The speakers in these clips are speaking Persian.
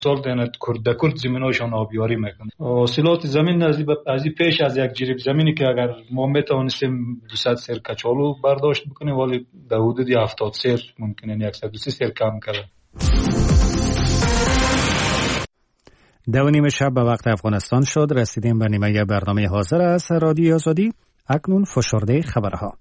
سال دهند کرد زمیناشان آبیاری میکنه. حاصلات زمین از پیش از یک جریب زمینی که اگر ما میتوانستیم 200 سر کچالو برداشت بکنیم ولی در حدود 70 سر ممکنه 130 سر کم کرده. 2:30 شب به وقت افغانستان شد. رسیدیم به نیمه برنامه حاضر از رادیو آزادی. اکنون فشرده خبرها.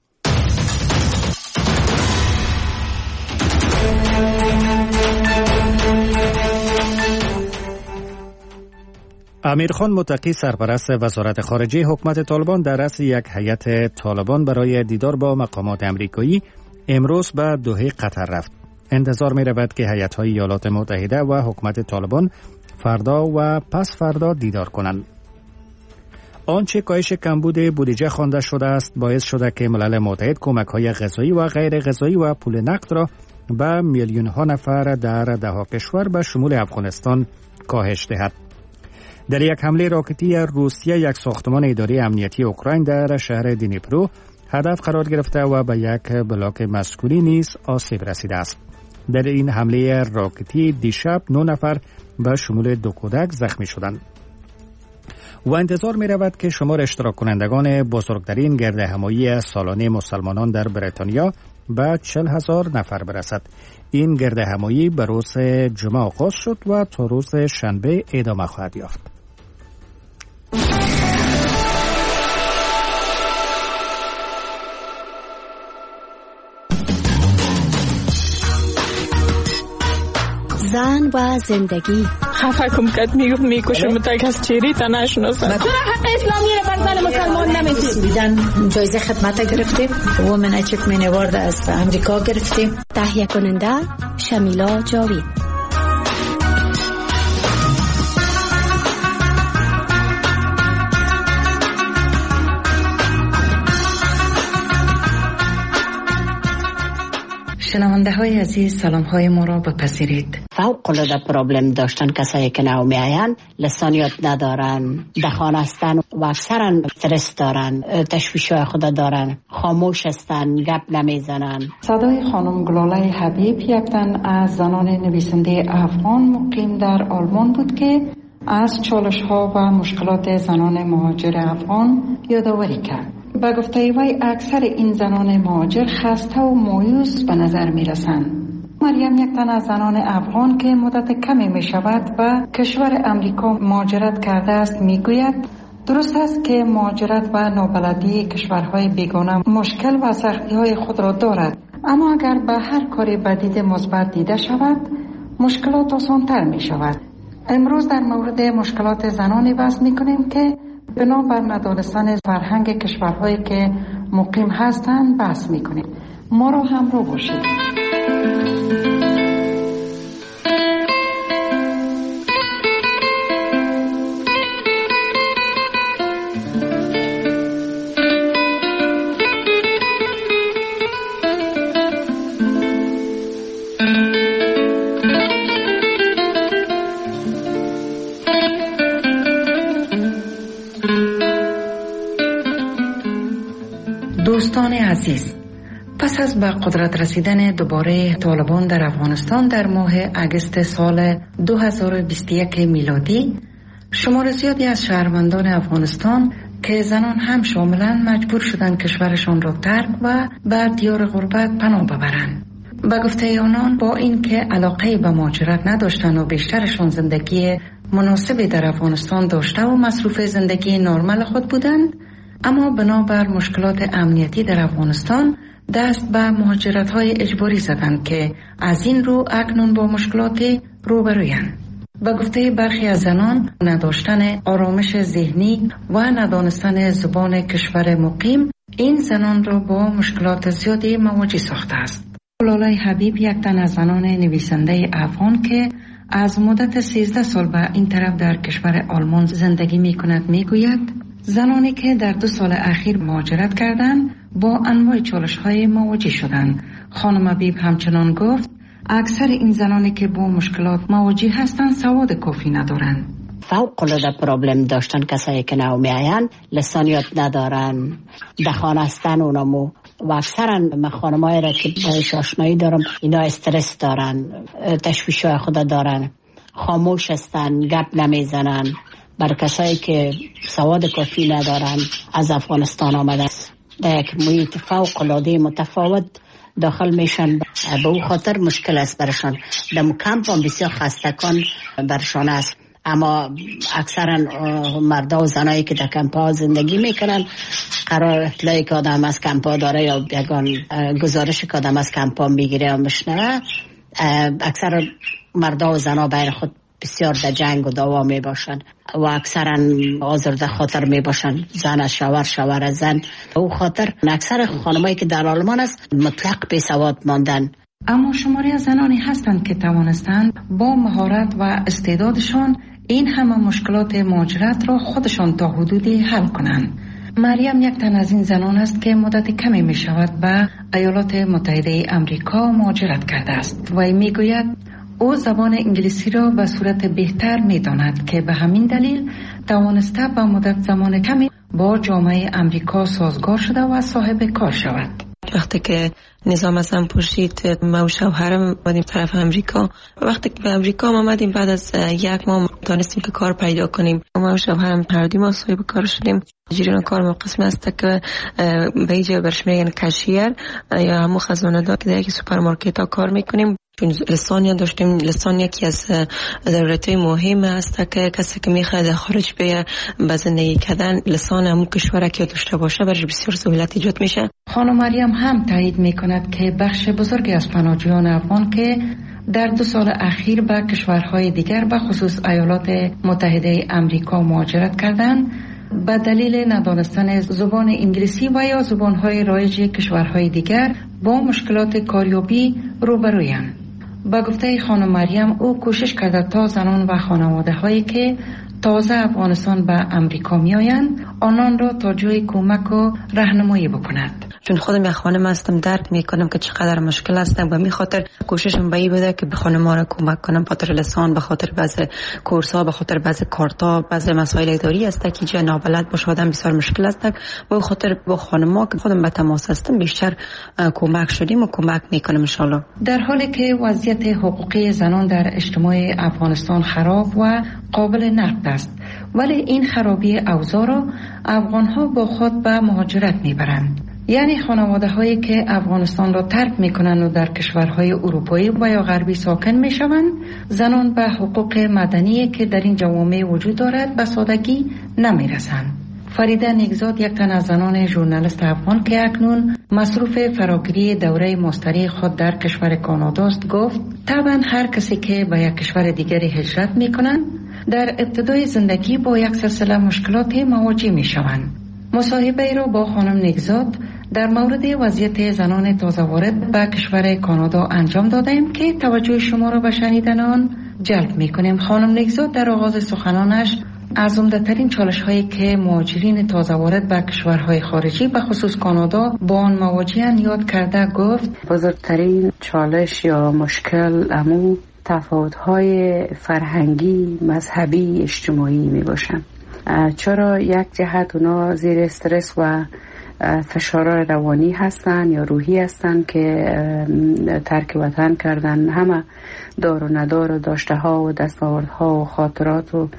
امیرخان متقی سرپرست وزارت خارجه حکومت طالبان در رأس یک هیئت طالبان برای دیدار با مقامات امریکایی امروز به دوحه قطر رفت. انتظار می رود که هیئت‌های ایالات متحده و حکومت طالبان فردا و پس فردا دیدار کنند. آنچه کاهش کمبود بودجه خوانده شده است باعث شده که ملل متحد کمک‌های غذایی و غیر غذایی و پول نقد را به میلیون‌ها نفر در 10 کشور به شمول افغانستان کاهش دهد. در یک حمله راکتی روسیه یک ساختمان اداره امنیتی اوکراین در شهر دنیپرو هدف قرار گرفته و به یک بلاک مسکونی نیز آسیب رسیده است. در این حمله راکتی دیشب 9 نفر به شمول 2 کودک زخمی شدند. و انتظار می رود که شمار اشتراک کنندگان بزرگترین گردهمایی سالانه مسلمانان در بریتانیا به 40,000 نفر برسد. این گردهمایی به روز جمعه آغاز شد و تا روز شنبه ادامه خواهد یافت. زن و زندگی خفه کم کد میکشم تا کس چیری تا نشناسم. چرا حق اسلامی رو بر زن مسلمان نمیدی؟ بیدن جایزه خدمت گرفتیم. وومن اچیومنت اوارد از امریکا گرفتیم. تهیه کننده شمیلا جاوید. شنونده های عزیز سلام های ما را بپذیرید. فوق العاده پرابلم داشتن کسایی که نو میاین، لسانیات ندارن، دخان هستن و اکثرا استرس دارن، تشویش‌های خود دارن، خاموش هستن، گپ نمیزنن. صدای خانم گلاله حبیب یک تن از زنان نویسنده افغان مقیم در آلمان بود که از چالش ها و مشکلات زنان مهاجر افغان یادآوری کرد. به گفته وی اکثر این زنان مهاجر خسته و مایوس به نظر می رسند. مریم یک تن از زنان افغان که مدت کمی می شود و کشور امریکا مهاجرت کرده است می گوید درست است که مهاجرت و نابلدی کشورهای بیگانه مشکل و سختی های خود را دارد، اما اگر به هر کاری بدید مثبت دیده شود مشکلات آسان‌تر می شود. امروز در مورد مشکلات زنانی بحث می کنیم که بنابر ندانستن فرهنگ کشورهایی که مقیم هستند بحث می کنیم. ما را همراه باشید. دوستان عزیز، پس از به قدرت رسیدن دوباره طالبان در افغانستان در ماه اگست سال 2021 میلادی، شمار زیادی از شهروندان افغانستان که زنان هم شاملند مجبور شدند کشورشان را ترک و بر دیار غربت پناه ببرند. به گفته آنان با اینکه علاقه به مهاجرت نداشتند و بیشترشان زندگی مناسبی در افغانستان داشته و مصروف زندگی نرمال خود بودند، اما بنابر مشکلات امنیتی در افغانستان دست به مهاجرت‌های اجباری زدند که از این رو اکنون با مشکلاتی روبرویند. به گفته برخی از زنان، نداشتن آرامش ذهنی و ندانستن زبان کشور مقیم این زنان را با مشکلات زیادی مواجه ساخته است. گلاله حبیب یک تن از زنان نویسنده افغان که از مدت 13 سال به این طرف در کشور آلمان زندگی می کند می گوید زنانی که در 2 سال اخیر مهاجرت کردند با انواع چالش‌های مواجه شدند. خانم حبیب همچنان گفت اکثر این زنانی که با مشکلات مواجه هستند سواد کافی ندارند. فوق العاده پرابلم داشتن کسایی که نو میاین، لسانیات ندارن، دخان هستن اونمو و اکثرا من خانمایی را که باش آشنایی دارم اینا استرس دارن، تشویش‌های خود دارن، خاموش هستن، گپ نمیزنن. بر کسایی که سواد کافی ندارن از افغانستان آمده است در یک محیط فوق العاده متفاوت داخل میشن، به او خاطر مشکل است برشان. در کمپ هم بسیار خستگان برشان است. اما اکثرا مردا و زنایی که در کمپ ها زندگی میکنن قرار اطلاعی که آدم از کمپ ها داره یا یگان گزارش که آدم از کمپ ها میگیره و مشنوه، اکثر مردا و زنا بین خود بسیار در جنگ و دعوا می باشن و اکثرا آزرده خاطر می باشن، زن از شوهر، شوهر از زن. او خاطر اکثر خانمایی که در آلمان است مطلق بی سواد ماندن. اما شماری از زنانی هستند که توانستند با مهارت و استعدادشان این همه مشکلات مهاجرت را خودشان تا حدودی حل کنند. مریم یک تن از این زنان است که مدت کمی می شود به ایالات متحده امریکا مهاجرت کرده است و می گوید او زبان انگلیسی را به صورت بهتر می داند که به همین دلیل توانسته به مدت زمان کمی با جامعه امریکا سازگار شده و صاحب کار شود. وقتی که نظام ازم پرسید ما و شوهرم بودیم طرف امریکا، وقتی که به امریکا آمدیم بعد از یک ماه دانستیم که کار پیدا کنیم. ما و شوهرم هر دو ما صاحب کار شدیم. جریان کار ما قسمی است که به اینجا برش میگن کشیر یا همون خزانه دار که در یک سوپرمارکت ها کار میکنیم. چون لسان داشتیم، لسان یکی از ضرورت‌های مهم است که کسی که میخواد خارج به زندگی کردن لسان همون کشور که داشته باشه برش بسیار سهولت ایجاد میشه. خانم مریم هم تایید میکند که بخش بزرگی از پناهجویان افغان که در 2 سال اخیر به کشورهای دیگر به خصوص ایالات متحده امریکا مهاجرت کردند به دلیل ندانستن زبان انگلیسی و یا زبانهای رایج کشورهای دیگر با مشکلات کاریابی روبرویند. با گفته خانم مریم او کوشش کرده تا زنان و خانواده هایی که تازه افغانستان به امریکا می آیند آنان را تا جای کمک و راهنمایی بکند. چون خودم یک خانم هستم درک میکنم که چقدر مشکل هستم و می خاطر کوششم به این بوده که به خانم‌ها را کمک کنم، به خاطر لسان، به خاطر بعض کورس‌ها، به خاطر بعض کارتا، بعض مسائل اداری است که جا نابلد باشه آدم بسیار مشکل است. با خاطر با خانم‌ها که خودم به تماس هستم بیشتر کمک شدیم و کمک میکنم ان شاء الله. در حالی که وضعیت حقوقی زنان در اجتماع افغانستان خراب و قابل نقد است، ولی این خرابی اوضاع را افغان‌ها با خود به مهاجرت میبرند. یعنی خانواده هایی که افغانستان را ترک میکنند و در کشورهای اروپایی و یا غربی ساکن میشوند، زنان به حقوق مدنی که در این جوامع وجود دارد به سادگی نمیرسند. فریده نیکزاد یک تن از زنان ژورنالیست افغان که اکنون مصروف فراگیری دوره ماستری خود در کشور کانادا است گفت طبعا هر کسی که به یک کشور دیگری هجرت میکنند در ابتدای زندگی با یک سلسله مشکلات مواجه میشوند. مصاحبه ای را با خانم نیکزاد در مورد وضعیت زنان تازه وارد به کشور کانادا انجام دادیم که توجه شما را به شنیدن آن جلب میکنیم. خانم نیکزاد در آغاز سخنانش از عمده‌ترین چالش‌هایی که مهاجرین تازه وارد به کشورهای خارجی به خصوص کانادا با آن مواجه‌اند یاد کرده گفت بزرگترین چالش یا مشکل امو تفاوت‌های فرهنگی، مذهبی، اجتماعی میباشند. چرا یک جهت اونا زیر استرس و فشار روانی هستن یا روحی هستن که ترک وطن کردن، همه دار و ندار و داشته ها و دستاوردها و خاطرات و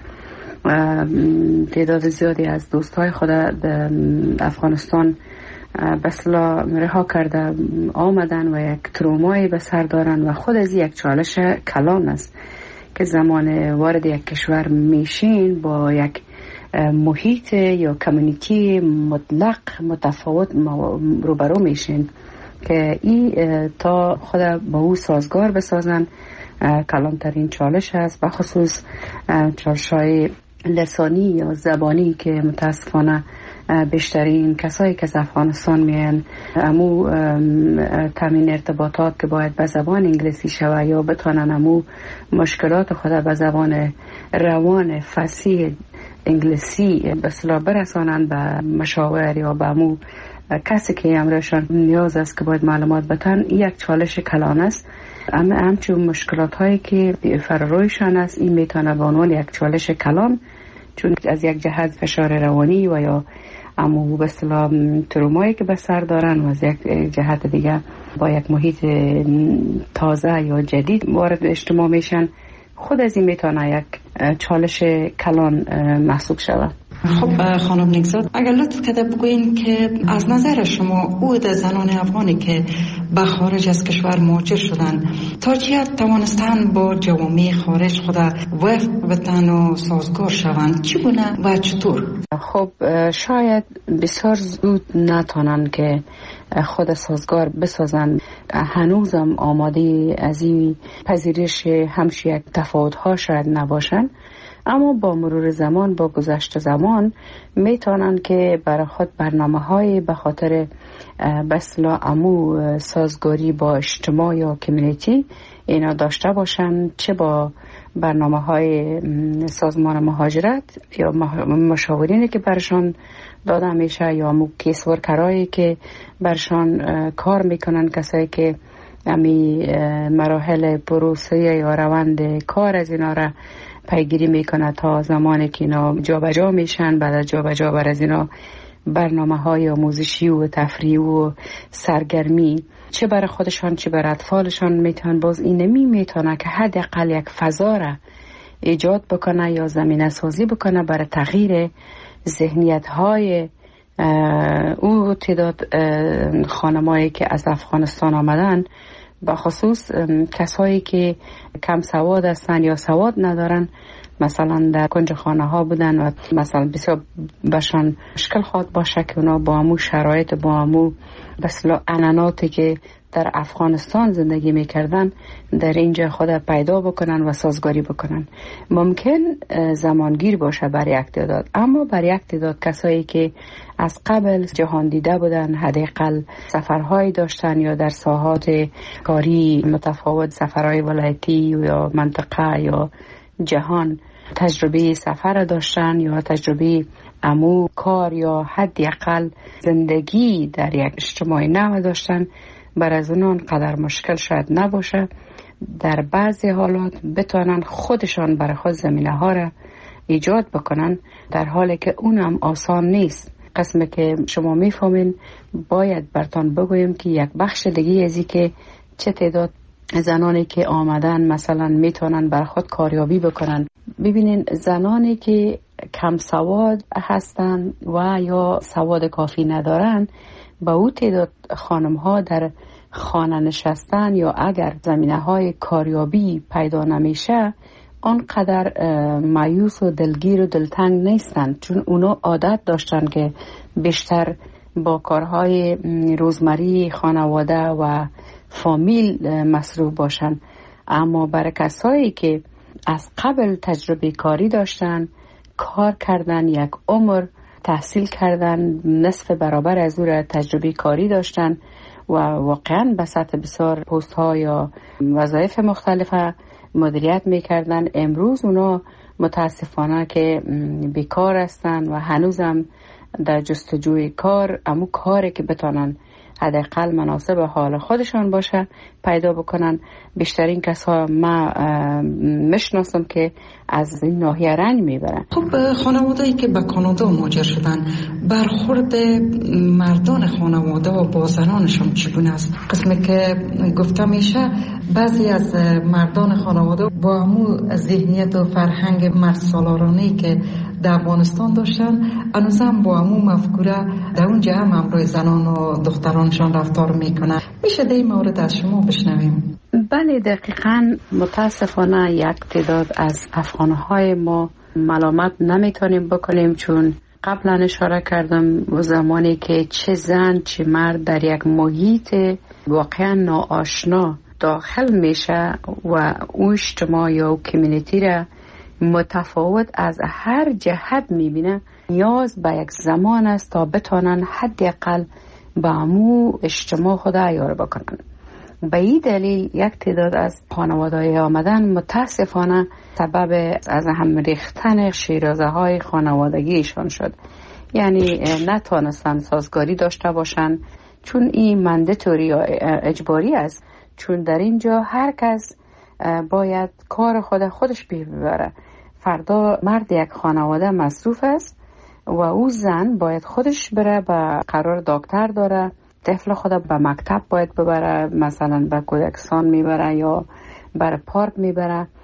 تعداد زیادی از دوستای خود افغانستان به اصطلاح رها کرده آمدن و یک ترومایی به سر دارن و خود از یک چالش کلان است که زمان وارد یک کشور میشین با یک محیط یا کمیونیتی مطلق متفاوت روبرو میشین که این تا خود با او سازگار بسازن کلانترین چالش است، بخصوص چالش‌های لسانی یا زبانی که متاسفانه بیشترین کسایی که از افغانستان میان امو تامین ارتباطات که باید به زبان انگلیسی شود یا بتونن امو مشکلات خود به زبان روان فصیح انگلیسی به اصطلاح برسانن به مشاور یا به امو کسی که امرشان نیاز است که باید معلومات بتن، یک چالش کلان است. اما همچون مشکلات هایی که فرارویشان است این میتونه به عنوان یک چالش کلان، چون از یک جهت فشار روانی و یا امو به اصطلاح ترومایی که به سر دارن و از یک جهت دیگه با یک محیط تازه یا جدید وارد اجتماع میشن، خود از این میتونه یک چالش کلان محسوب شود. خب خانم نگزاد، اگر لطف کرده بگوین که از نظر شما عود زنان افغانی که به خارج از کشور مهاجر شدن تا چه حد توانستن با جوامع خارج خود وفق بتن و سازگار شوند، چگونه و چطور؟ خب شاید بسیار زود نتونن که خود سازگار بسازن، هنوزم آماده از این پذیرش همش یک تفاوت‌ها شاید نباشن، اما با مرور زمان، با گذشت زمان میتونن که برای خود برنامه‌های به خاطر بسلا امو سازگاری با اجتماع یا کمیونیتی اینا داشته باشن، چه با برنامه‌های سازمان مهاجرت یا مشاورینی که برشان داده میشه یا امو کیسورکرایی که برشان کار میکنن، کسایی که امی مراحل پروسه یا روند کار از اینا را پیگیری میکنه تا زمانی که اینا جابجا میشن. بعد از جابجا بر از اینا برنامه‌های آموزشی و تفریحی و سرگرمی چه برای خودشان چه برای اطفالشان میتونن، باز این میتونه که حداقل یک فضا را ایجاد بکنه یا زمینه سازی بکنه برای تغییر ذهنیت‌های او تعداد خانمایی که از افغانستان آمدن، به خصوص کسایی که کم سواد هستن یا سواد ندارن، مثلا در کنج خانه ها بودن و مثلا بسیار بشان مشکل خواد باشه که اونا با همون شرایط، با همون بسیار عنعناتی که در افغانستان زندگی میکردن در اینجا خود پیدا بکنن و سازگاری بکنن. ممکن زمانگیر باشه برای یک تعداد، اما برای یک تعداد کسایی که از قبل جهان دیده بودن، حداقل سفرهایی داشتن یا در ساحات کاری متفاوت، سفرهای ولایتی یا منطقه یا جهان تجربه سفر داشتن یا تجربه امو کار یا حداقل زندگی در یک اجتماع نو داشتن، بر از اونان قدر مشکل شاید نباشه در بعضی حالات بتونن خودشان برای خود زمینه ها را ایجاد بکنن، در حالی که اونم آسان نیست. قسمه که شما میفهمین باید برتان بگویم که یک بخش دیگه ازی که چه تعداد زنانی که آمدن مثلا میتونن برای خود کاریابی بکنن. ببینین زنانی که کم سواد هستن و یا سواد کافی ندارن، با او تعداد خانم ها در خانه نشستن یا اگر زمینه های کاریابی پیدا نمیشه آنقدر مایوس و دلگیر و دلتنگ نیستن، چون اونا عادت داشتن که بیشتر با کارهای روزمری خانواده و فامیل مصروف باشن. اما برای کسایی که از قبل تجربه کاری داشتن، کار کردن یک عمر، تحصیل کردن، نصف برابر از او را تجربه کاری داشتن و واقعا به سطح بسیار پست ها یا وظایف مختلفه مدیریت میکردن، امروز اونا متاسفانه که بیکار هستن و هنوزم در جستجوی کار، اما کاری که بتونن حداقل مناسب حال خودشان باشه پیدا بکنن. بیشترین کسا ما میشناسم که از این ناحیه رنج میبرن. خب خانواده‌ای که به کانادا مهاجر شدن، برخورد مردان خانواده و با زنانشون چگونه است؟ قسمی که گفته میشه بعضی از مردان خانواده با همون ذهنیت و فرهنگ مرد سالارانه‌ای که در افغانستان داشتن هنوزم با همون مفکوره در اونجا هم همراه زنان و دخترانشان رفتار میکنن. میشه در این مورد از شما بشنویم؟ بله دقیقاً. متاسفانه یک تعداد از افغانهای ما ملامت نمیتونیم بکنیم، چون قبلا اشاره کردم و زمانی که چه زن چه مرد در یک محیط واقعا ناآشنا داخل میشه و اون اجتماع یا کمیونیتی را متفاوت از هر جهت میبینه، نیاز به یک زمان است تا بتونن حداقل با امو اجتماع خود عیار بکنن. به این دلیل یک تعداد از خانواده‌های آمدن متاسفانه سبب از هم ریختن شیرازه های خانوادگیشان شد، یعنی نتونستن سازگاری داشته باشن، چون این منداتوری یا اجباری است، چون در اینجا هر کس باید کار خودش ببره. فردا مرد یک خانواده مصروف است و او زن باید خودش بره، به قرار دکتر داره، طفل خود به مکتب باید ببره، مثلا به کودکستان میبره یا بر پارک میبره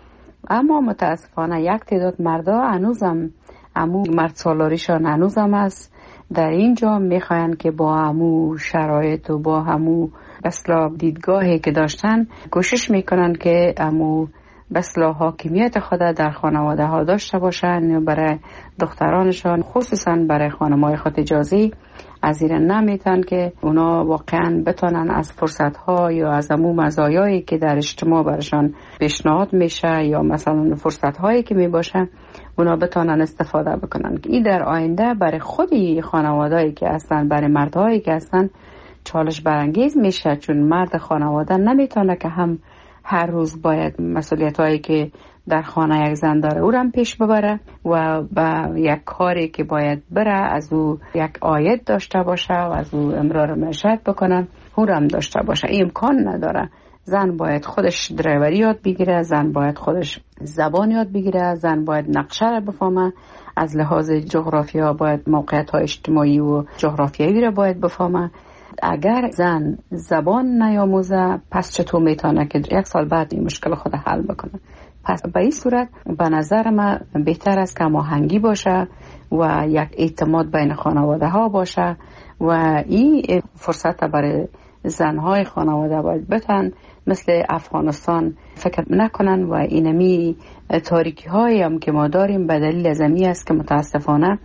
اما متاسفانه یک تعداد مردا هنوزم مرد سالاریشان هنوزم است در اینجا میخواین که با همو شرایط و با همو بسلا دیدگاهی که داشتن کوشش میکنن که همو بسلا حاکمیت خود در خانواده ها داشته باشن برای دخترانشان، خصوصا برای خانمای خود اجازی از این نمیتن که اونا واقعا بتونن از فرصت ها یا از همو مزایایی که در اجتماع برشان پیشنهاد میشه یا مثلا فرصت هایی که میباشه اونا بتونن استفاده بکنن. این در آینده برای خودی خانوادهایی که هستن، برای مردهایی که هستن چالش برانگیز میشه، چون مرد خانواده نمیتونه که هم هر روز باید مسئولیت هایی که در خانه یک زن داره او هم پیش ببره و با یک کاری که باید بره از او یک عاید داشته باشه و از او امرار معیشت بکنن او هم داشته باشه. این امکان نداره. زن باید خودش درایوری یاد بگیره، زن باید خودش زبان یاد بگیره، زن باید نقشه را بفهمه، از لحاظ جغرافیا باید موقعیت های اجتماعی و جغرافیایی را باید بفهمه. اگر زن زبان نیاموزه پس چطور میتونه که 1 سال بعد این مشکل خود حل بکنه؟ پس به این صورت به نظر من بهتر است که هماهنگی باشه و یک اعتماد بین خانواده ها باشه و این فرصت برای زنهای خانواده باید بتن مثل افغانستان فکر نکنن و اینمی تاریکی هایی هم که ما داریم به دلیل زمینی است که متاسفانه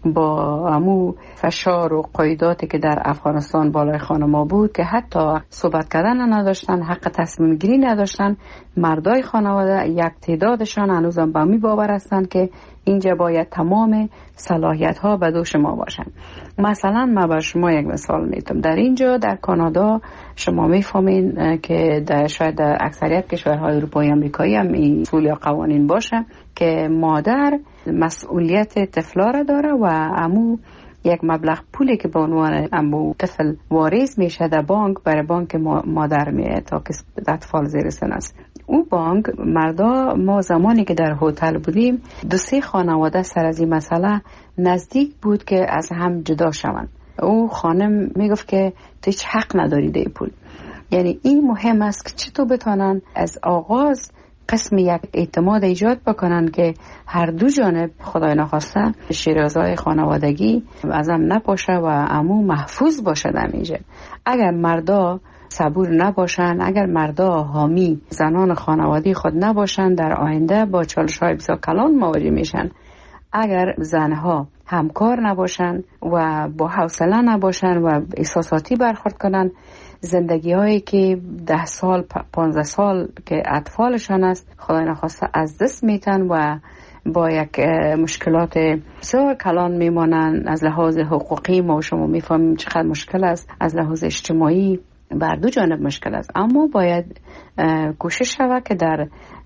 با همو فشار و قیوداتی که در افغانستان بالای خانما بود که حتی صحبت کردن نداشتن، حق تصمیم گیری نداشتن، مردای خانواده یک تعدادشان هنوزم به می باور هستند که اینجا باید تمام صلاحیت ها به دوش ما باشن. مثلا ما به شما یک مثال میتونم. در اینجا در کانادا شما میفهمین که شاید در اکثریت کشورهای اروپایی امریکایی هم این اصول یا قوانین باشه که مادر مسئولیت طفلا را داره و امو یک مبلغ پولی که به عنوان امو طفل واریز میشه در بانک برای بانک مادر میاد تا که اطفال زیر سن است. او بانک مردا ما زمانی که در هتل بودیم 2-3 خانواده سر از این مسئله نزدیک بود که از هم جدا شوند. او خانم میگفت که تو هیچ حق نداری ده پول. یعنی این مهم است که چطور بتونن از آغاز قسم یک اعتماد ایجاد بکنن که هر دو جانب خدای نخواسته شیرازهای خانوادگی ازم نپاشه و امو محفوظ باشه در اینجا. اگر مردا صبور نباشن، اگر مردا حامی زنان خانوادی خود نباشن در آینده با چالش‌های بسیار کلان مواجه میشن. اگر زنها همکار نباشن و با حوصله نباشن و احساساتی برخورد کنن، زندگی هایی که 10 سال 15 سال که اطفالشان است خدای نخواسته از دست میتن و با یک مشکلات بسیار کلان میمانن. از لحاظ حقوقی ما شما میفهمیم چقدر مشکل است، از لحاظ اجتماعی بر دو جانب مشکل است. اما باید کوشش شود که در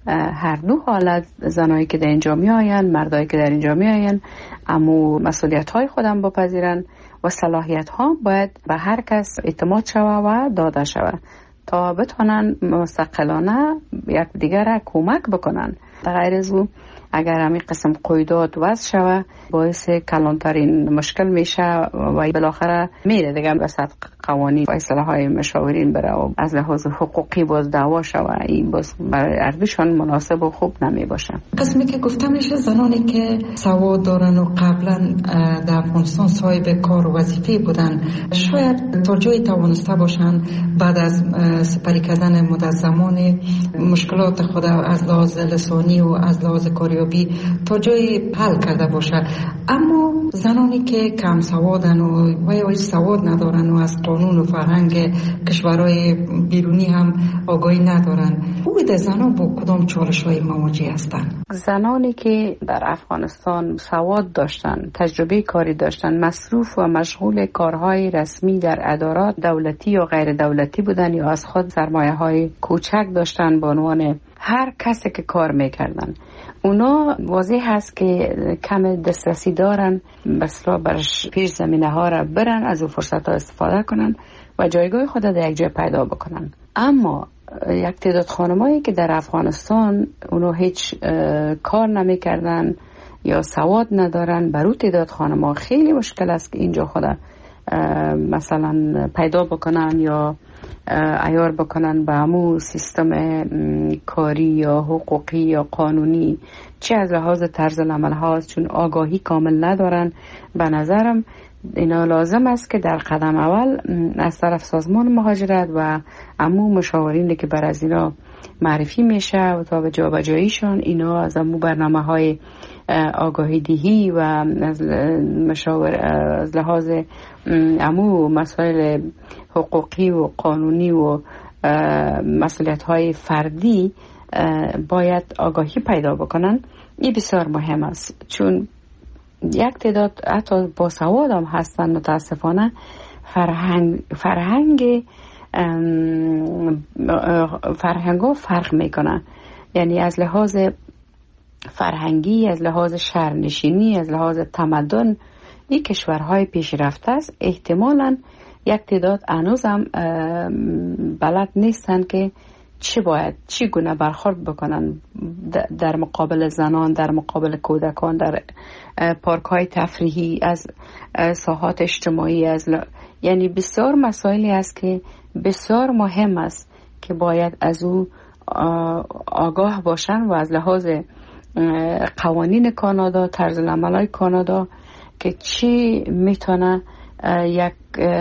هر دو حالت زنایی که در اینجا می آین، مردایی که در اینجا می آین، اما مسئولیت های خودم بپذیرن و صلاحیت ها باید به هر کس اعتماد شود و داده شود تا بتونن مستقلانه یک دیگر را کمک بکنن. غیر از او اگر همین قسم قیودات وضع شود باعث کلانترین مشکل میشه و بالاخره میره دیگه به سطح قوانین و اصلاح های مشاورین بره و از لحاظ حقوقی باز دعوا شود. این باز برای اردوشان مناسب و خوب نمی باشه. قسمی که گفته میشه زنانی که سواد دارن و قبلا در افغانستان صاحب کار و وظیفه بودن شاید تا جایی توانسته باشن بعد از سپری کردن مدت زمان مشکلات خود از لحاظ لسانی و از لحاظ کاریابی تا جایی حل کرده باشه. اما زنانی که کم سوادن و هیچ سواد ندارن و از قانون و فرهنگ کشورهای بیرونی هم آگاهی ندارن، بود زنان با کدام چالش‌های مواجه هستند؟ زنانی که در افغانستان سواد داشتن، تجربه کاری داشتن، مصروف و مشغول کارهای رسمی در ادارات دولتی یا غیر دولتی بودن یا از خود سرمایه‌های کوچک داشتن به عنوان هر کسی که کار میکردن، اونا واضح هست که کم دسترسی دارن بسلا برش پیش زمینه ها را برن، از اون فرصت ها استفاده کنن و جایگاه خود در یک جای پیدا بکنن. اما یک تعداد خانمایی که در افغانستان اونا هیچ کار نمیکردن یا سواد ندارن، برای تعداد خانما خیلی مشکل است که اینجا خود مثلا پیدا بکنن یا عیار بکنن به همون سیستم کاری یا حقوقی یا قانونی، چه از لحاظ طرز العمل هاست، چون آگاهی کامل ندارن. به نظرم اینا لازم است که در قدم اول از طرف سازمان مهاجرت و همون مشاورینی که بر از اینا معرفی میشه و تا به جابجاییشان، اینا از همون برنامه های آگاهی دهی و از لحاظ همون مسائل حقوقی و قانونی و مسئولیت های فردی باید آگاهی پیدا بکنن. این بسیار مهم است، چون یک تعداد حتی با سواد هم هستن متاسفانه فرهنگ ها فرق میکنه. یعنی از لحاظ فرهنگی، از لحاظ شهرنشینی، از لحاظ تمدن این کشورهای پیشرفته است. احتمالاً یک تعداد هنوز هم بلد نیستن که چی گونه برخورد بکنن در مقابل زنان، در مقابل کودکان، در پارک های تفریحی، از ساحات اجتماعی، یعنی بسیار مسائلی است که بسیار مهم است که باید از او آگاه باشن و از لحاظ قوانین کانادا، طرز العمل‌های کانادا که چی میتونه یک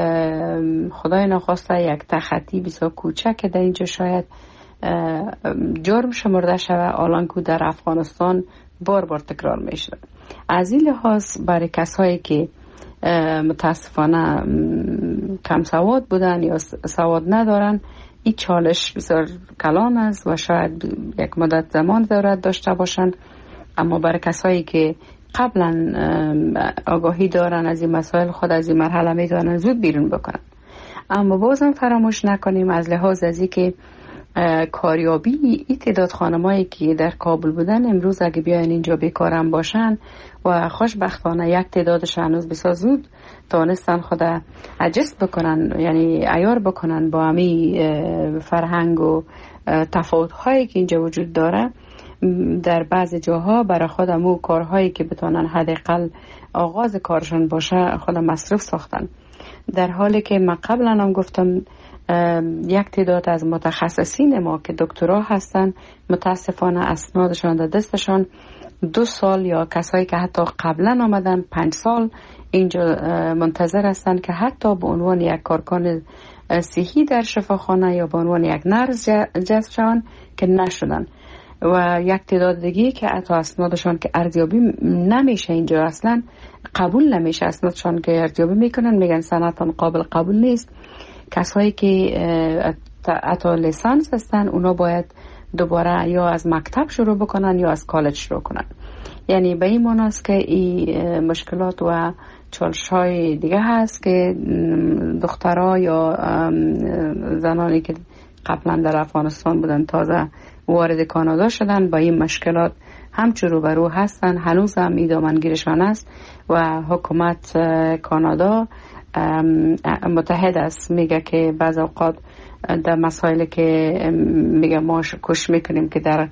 خدای نخواسته یک تخطی بسیار کوچک در اینجا شاید جرم شمرده شود، الان که در افغانستان بار بار تکرار میشه. از این لحاظ برای کسایی که متاسفانه کم سواد بودن یا سواد ندارن، این چالش بسیار کلان است و شاید یک مدت زمان ضرورت داشته باشن. اما برای کسایی که قبلا آگاهی دارن از این مسائل، خود از این مرحله میتونن زود بیرون بکنن. اما بازم فراموش نکنیم از لحاظ از این که کاریابی این تعداد خانمایی که در کابل بودن امروز اگه بیاین اینجا بیکارم باشن و خوشبختانه یک تعدادش هنوز بسیار زود تانستن خود اجست بکنن، یعنی عیار بکنن با همی فرهنگ و تفاوت‌هایی که اینجا وجود داره. در بعض جاها برای خودمو کارهایی که بتونن حداقل آغاز کارشون باشه خود مصرف ساختن، در حالی که من قبلا هم گفتم یک تعداد از متخصصین ما که دکترا هستن متاسفانه اسنادشان در دستشان 2 سال یا کسایی که حتی قبلا آمدن 5 سال اینجا منتظر هستن که حتی به عنوان یک کارکن صحی در شفاخانه یا به عنوان یک نرس جذب شوند که نشدن، و یک تعداد دیگه که حتی اسنادشان که ارزیابی نمیشه اینجا، اصلا قبول نمیشه اسنادشان که ارزیابی میکنن، میگن سندتان قابل قبول نیست. کسایی که حتی لیسانس هستن اونا باید دوباره یا از مکتب شروع بکنن یا از کالج شروع کنن. یعنی به این معنی است که این مشکلات و چالش‌های دیگه هست که دخترها یا زنانی که قبلا در افغانستان بودن تازه وارد کانادا شدن با این مشکلات همچون روبرو هستن. هنوز هم این دامنگیرشان است و حکومت کانادا متحد است، میگه که بعض اوقات در مسائلی که میگه ما کش میکنیم که در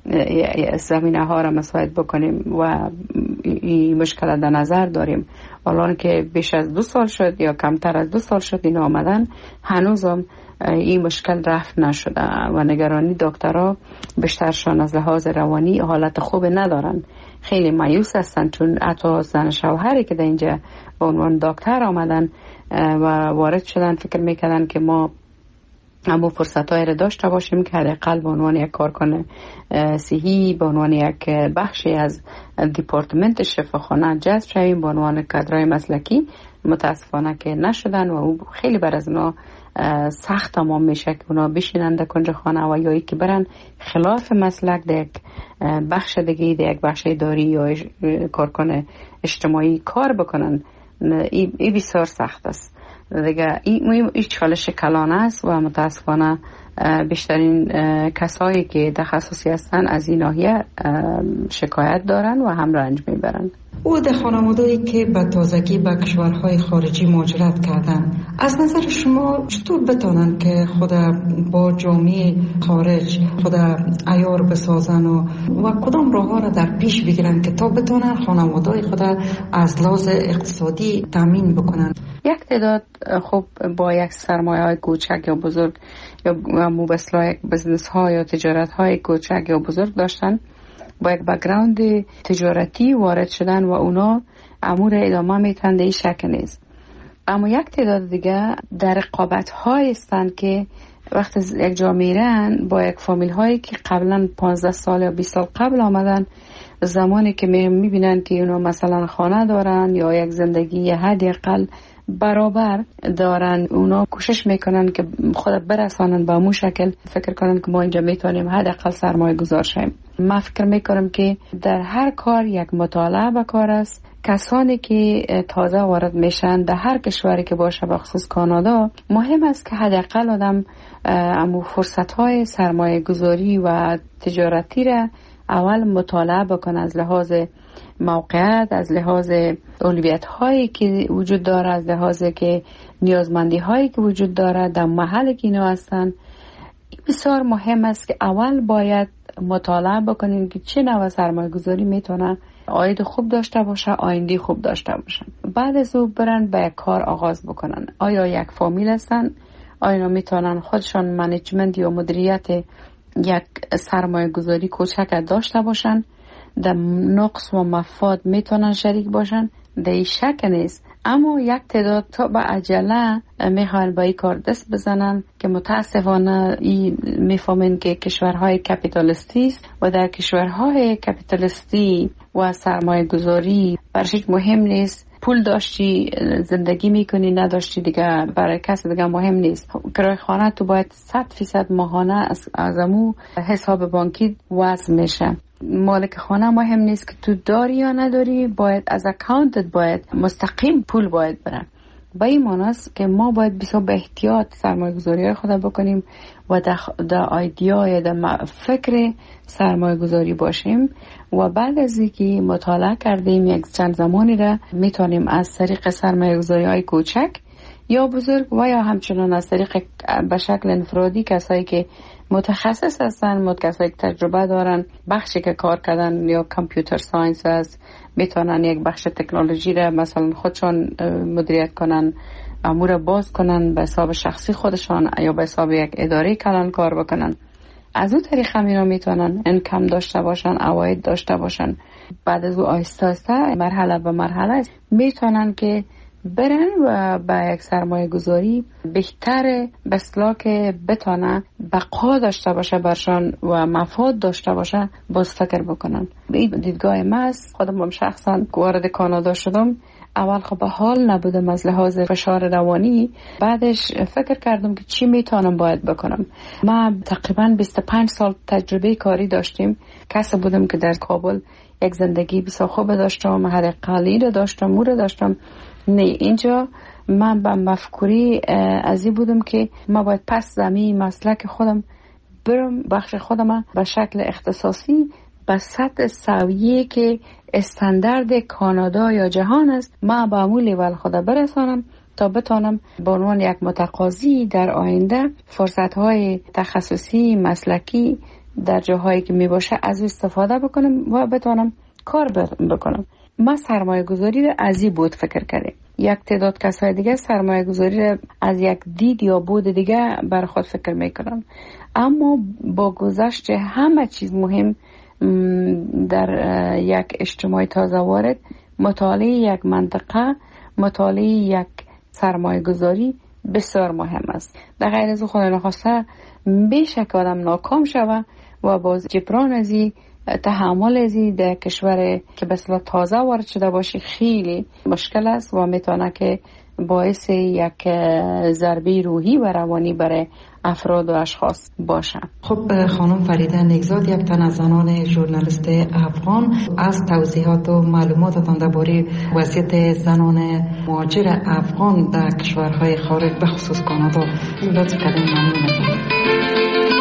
زمینه ها را مساعد بکنیم و این مشکل در نظر داریم. الان که بیش از 2 سال شد یا کمتر از 2 سال شد این آمدن، هنوزم این مشکل رفت نشده و نگرانی دکترها بیشترشان از لحاظ روانی حالت خوب ندارن، خیلی مایوس هستن، چون حتی زن شوهری که در اینجا به عنوان دکتر آمدن و وارد شدن فکر میکردن که ما همون فرصت‌هایی را داشته باشیم که حداقل به عنوان یک کارکن صحی، به عنوان یک بخشی از دیپارتمنت شفاخانه جذب شویم به عنوان کادرهای مسلکی. متاسفانه که نشدن و او خیلی بر از اونا سخت تمام میشه که اونا بشینن در کنج خانه و یا که برن خلاف مسلک در یک بخش دیگه، در یک بخش اداری یا کارکن اجتماعی کار بکنن. این بسیار سخت است دیگه. این چالش کلان است و متاسفانه بیشترین کسایی که تخصصی هستن از این ناحیه شکایت دارن و هم رنج میبرن. او در خانواده‌ای که به تازگی به کشورهای خارجی مهاجرت کردن، از نظر شما چطور بتونن که خود با جامعه خارج خود عیار بسازن و کدام راه‌ها را در پیش بگیرن که تا بتونن خانواده‌های خود از لحاظ اقتصادی تامین بکنن؟ یک تعداد خب با یک سرمایه‌های کوچک یا بزرگ یا مبصلای بزنس ها یا تجارت های کوچک یا بزرگ داشتن، با یک بک‌گراند تجارتی وارد شدن و اونا امور ادامه میتونن، این شک نیست. اما یک تعداد دیگه در رقابت های هستند که وقتی یک جا میرن با یک فامیل هایی که قبلا 15 سال یا 20 سال قبل آمدن، زمانی که میبینن که اونا مثلا خانه دارن یا یک زندگی حداقل برابر دارن، اونا کوشش میکنن که خود برسانن به اون شکل، فکر کنن که ما اینجا میتونیم حداقل سرمایه گذار شیم. من فکر میکنم که در هر کار یک مطالعه به کار است. کسانی که تازه وارد میشن در هر کشوری که باشه، به خصوص کانادا، مهم است که حداقل آدم فرصت‌های سرمایه گذاری و تجارتی را اول مطالعه بکنه، از لحاظ موقعیت، از لحاظ اولویت هایی که وجود داره، از لحاظ که نیازمندی هایی که وجود داره در محلی که اینا هستن. بسیار مهم است که اول باید مطالعه بکنین که چه نوع سرمایه گذاری میتونه عاید خوب داشته باشه، آینده خوب داشته باشه. بعد از او برن به کار آغاز بکنن. آیا یک فامیل هستن؟ آیا میتونن خودشان منیجمنت یا مدیریت یک سرمایه گذاری کوچک داشته باشن؟ در نقص و مفاد میتونن شریک باشن؟ در این شک نیست. اما یک تعداد تا به عجله میخوان با این کار دست بزنن که متاسفانه میفهمن که کشورهای کپیتالیستی است و در کشورهای کپیتالیستی و سرمایه گذاری برش مهم نیست. پول داشتی زندگی میکنی، نداشتی دیگه برای کس دیگه مهم نیست. کرایه خانه تو باید 100% ماهانه از امو حساب بانکی وضع میشه. مالک خانه مهم نیست که تو داری یا نداری، باید از اکاونتت باید مستقیم پول باید بره. با این معنی است که ما باید بسیار به احتیاط سرمایه گذاری خود بکنیم و در ایدیا یا در فکر سرمایه گذاری باشیم و بعد از اینکه مطالعه کردیم یک چند زمانی را میتونیم از طریق سرمایه گذاری های کوچک یا بزرگ و یا همچنان از طریق به شکل انفرادی کسایی که متخصص هستن، کسایی که تجربه دارن، بخشی که کار کردن یا کامپیوتر ساینس هست، میتونن یک بخش تکنولوژی را مثلا خودشان مدیریت کنن، امور باز کنن به حساب شخصی خودشان یا به حساب یک اداره کلان کار بکنن. از اون طریق هم اینا میتونن انکم داشته باشن، عواید داشته باشن. بعد از اون آهسته آهسته مرحله به مرحله میتونن که برن و با یک سرمایه گذاری بهتره بسلا که بتانه بقا داشته باشه برشان و مفاد داشته باشه، باز فکر بکنن. به این دیدگاه ما است. خودم شخصا وارد کانادا شدم، اول خب به حال نبودم از لحاظ فشار روانی، بعدش فکر کردم که چی میتونم باید بکنم. ما تقریبا 25 سال تجربه کاری داشتیم. کسی بودم که در کابل یک زندگی بسیار خوب داشتم، حداقل رو داشتم، مور داشتم. نه، اینجا من به مفکوری از این بودم که ما باید پس زمین مسلک خودم برم، بخش خودم به شکل اختصاصی به سطح سویه که استاندارد کانادا یا جهان است، ما به امون لیول خود برسانم تا بتانم به عنوان یک متقاضی در آینده فرصت‌های تخصصی مسلکی در جاهایی که می باشه از استفاده بکنم و بتانم کار بکنم. ما سرمایه گذاری را از این بود فکر کردیم. یک تعداد کسای دیگه سرمایه گذاری را از یک دید یا بود دیگه بر خود فکر میکنن. اما با گذشت همه چیز مهم در یک اجتماع تازه وارد، مطالعه یک منطقه، مطالعه یک سرمایه گذاری بسیار مهم است. در غیر از خود نخواسته بیشه که آدم ناکام شوه و باز جبران ازی تحمل ازی در کشور که بسیار تازه وارد شده باشی خیلی مشکل است و میتونه که باعث یک ضربه روحی و روانی برای افراد و اشخاص باشه. خب خانم فریده نیکزاد، یک تن از زنان ژورنالیست افغان، از توضیحات و معلوماتتان درباره وضعیت زنان مهاجر افغان در کشورهای خارج به خصوص کانادا لطف کردین. ممنون.